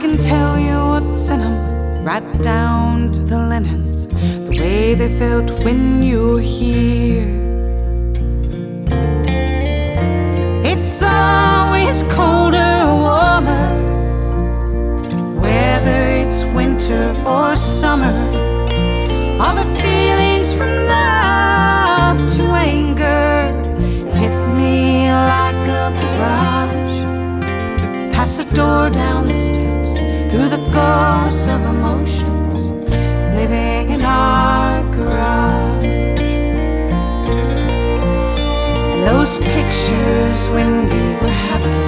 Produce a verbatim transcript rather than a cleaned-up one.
can tell you what's in them, right down to the linens, the way they felt when you were here. It's always colder or warmer, whether it's winter or summer. All the feelings from love to anger hit me like a barrage. Past the door, down the steps, through the ghosts of emotions, living in our garage. And those pictures when we